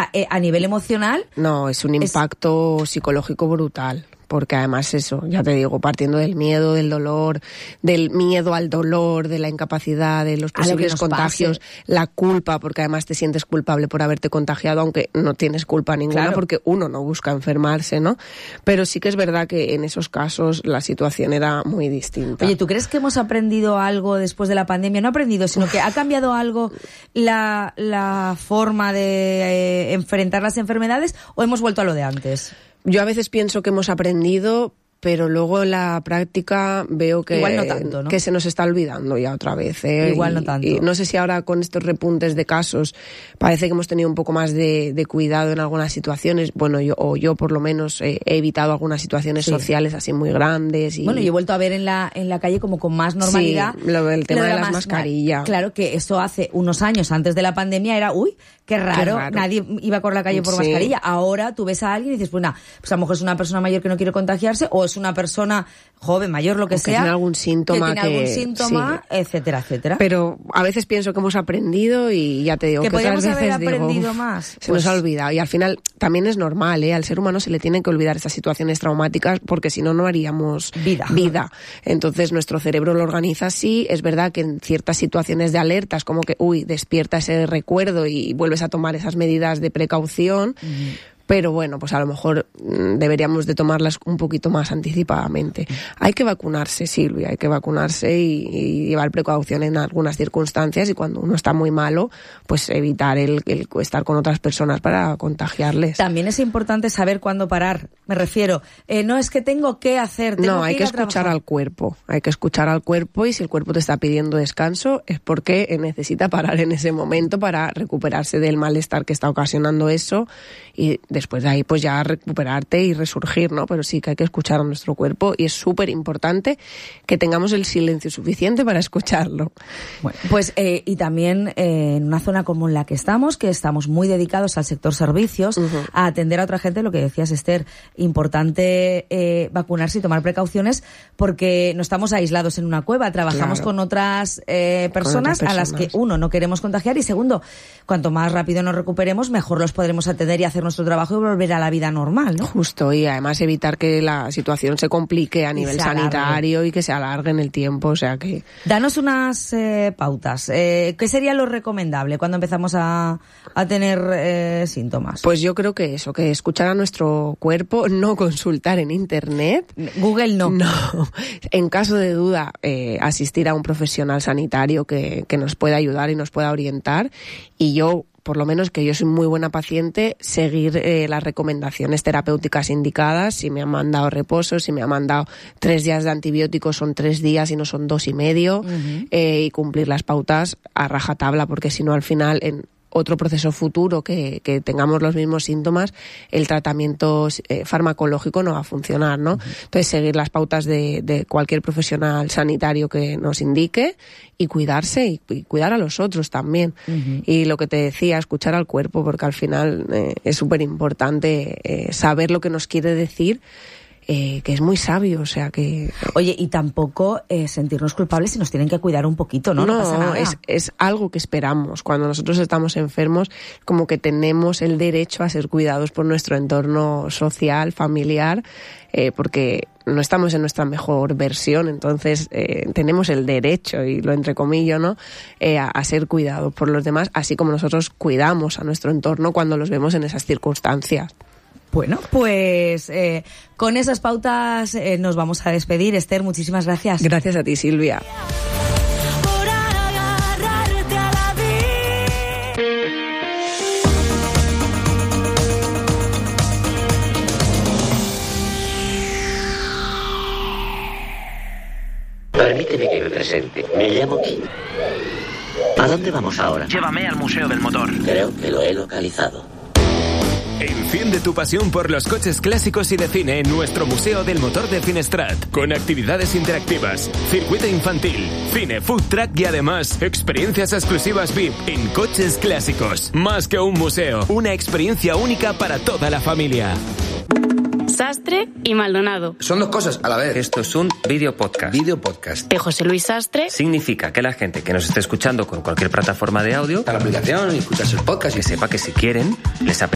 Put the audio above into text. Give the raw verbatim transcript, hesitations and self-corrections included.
sea, eh, a nivel emocional... No, es un impacto es... psicológico brutal. Porque además eso, ya te digo, partiendo del miedo, del dolor, del miedo al dolor, de la incapacidad, de los posibles contagios, pase. La culpa, porque además te sientes culpable por haberte contagiado, aunque no tienes culpa ninguna, claro. Porque uno no busca enfermarse, ¿no? Pero sí que es verdad que en esos casos la situación era muy distinta. Oye, ¿tú crees que hemos aprendido algo después de la pandemia? No aprendido, sino que ha cambiado algo la, la forma de eh, enfrentar las enfermedades, ¿o hemos vuelto a lo de antes? Yo a veces pienso que hemos aprendido, pero luego en la práctica veo que, Igual no tanto, ¿no? que se nos está olvidando ya otra vez. ¿eh? Igual y, no tanto. Y no sé si ahora con estos repuntes de casos parece que hemos tenido un poco más de, de cuidado en algunas situaciones. Bueno, yo o yo por lo menos eh, he evitado algunas situaciones sí. sociales así muy grandes. Y... Bueno, yo he vuelto a ver en la en la calle como con más normalidad. Sí, lo, el tema lo de, de la las mas- mascarillas. Claro que eso hace unos años antes de la pandemia era, uy, qué raro, qué raro. Nadie iba por la calle por sí. mascarilla. Ahora tú ves a alguien y dices, pues nada, pues a lo mejor es una persona mayor que no quiere contagiarse o es una persona joven, mayor, lo que, que sea, tiene algún síntoma, que tiene que, algún síntoma, sí. etcétera, etcétera. Pero a veces pienso que hemos aprendido y ya te digo que, que otras veces haber aprendido digo, más. Se pues... nos ha olvidado y al final también es normal, ¿eh? Al ser humano se le tienen que olvidar estas situaciones traumáticas porque si no no haríamos vida. vida. Entonces nuestro cerebro lo organiza así. Es verdad que en ciertas situaciones de alerta es como que uy, despierta ese recuerdo y vuelves a tomar esas medidas de precaución. Uh-huh. Pero bueno, pues a lo mejor deberíamos de tomarlas un poquito más anticipadamente. Hay que vacunarse, Silvia, hay que vacunarse y, y llevar precaución en algunas circunstancias y cuando uno está muy malo, pues evitar el, el estar con otras personas para contagiarles. También es importante saber cuándo parar, me refiero. Eh, no es que tengo que hacer, tengo No, que hay ir que a escuchar trabajar. al cuerpo, hay que escuchar al cuerpo y si el cuerpo te está pidiendo descanso es porque necesita parar en ese momento para recuperarse del malestar que está ocasionando eso y después de ahí pues ya recuperarte y resurgir, ¿no? Pero sí que hay que escuchar a nuestro cuerpo y es súper importante que tengamos el silencio suficiente para escucharlo. Bueno, pues eh, y también eh, en una zona como la que estamos, que estamos muy dedicados al sector servicios, uh-huh. a atender a otra gente, lo que decías, Esther, importante eh, vacunarse y tomar precauciones porque no estamos aislados en una cueva, trabajamos claro. con otras eh, personas, con otras personas a las que, uno, no queremos contagiar y segundo, cuanto más rápido nos recuperemos, mejor los podremos atender y hacer nuestro trabajo y volver a la vida normal, ¿no? Justo, y además evitar que la situación se complique a y nivel sanitario y que se alargue en el tiempo, o sea que... Danos unas eh, pautas. Eh, ¿Qué sería lo recomendable cuando empezamos a, a tener eh, síntomas? Pues yo creo que eso, que escuchar a nuestro cuerpo, no consultar en internet. Google no. No. En caso de duda, eh, asistir a un profesional sanitario que, que nos pueda ayudar y nos pueda orientar. Y yo... por lo menos que yo soy muy buena paciente, seguir eh, las recomendaciones terapéuticas indicadas. Si me han mandado reposo, si me han mandado tres días de antibióticos, son tres días y no son dos y medio, uh-huh. eh, y cumplir las pautas a rajatabla, porque si no al final en otro proceso futuro que, que tengamos los mismos síntomas, el tratamiento eh, farmacológico no va a funcionar, ¿no? Uh-huh. Entonces, seguir las pautas de, de cualquier profesional sanitario que nos indique y cuidarse y, y cuidar a los otros también. Uh-huh. Y lo que te decía, escuchar al cuerpo, porque al final eh, es súper importante eh, saber lo que nos quiere decir. Eh, que es muy sabio, o sea que... Eh, Oye, y tampoco eh, sentirnos culpables si nos tienen que cuidar un poquito, ¿no? No, no pasa nada. Es, es algo que esperamos. Cuando nosotros estamos enfermos, como que tenemos el derecho a ser cuidados por nuestro entorno social, familiar, eh, porque no estamos en nuestra mejor versión, entonces eh, tenemos el derecho, y lo entrecomillo, ¿no?, eh, a, a ser cuidados por los demás, así como nosotros cuidamos a nuestro entorno cuando los vemos en esas circunstancias. Bueno, pues eh, con esas pautas eh, nos vamos a despedir. Esther, muchísimas gracias. Gracias a ti, Silvia. Permíteme que me presente. Me llamo Kim. ¿A dónde vamos ahora? Llévame al Museo del Motor. Creo que lo he localizado. Enciende tu pasión por los coches clásicos y de cine en nuestro Museo del Motor de Finestrat, con actividades interactivas, circuito infantil, cine, food truck y además experiencias exclusivas V I P en coches clásicos. Más que un museo, una experiencia única para toda la familia. Sastre y Maldonado. Son dos cosas a la vez. Esto es un video podcast. Video podcast. De José Luis Sastre. Significa que la gente que nos esté escuchando con cualquier plataforma de audio, a la aplicación y escuchas el podcast, que sepa que si quieren, les apetece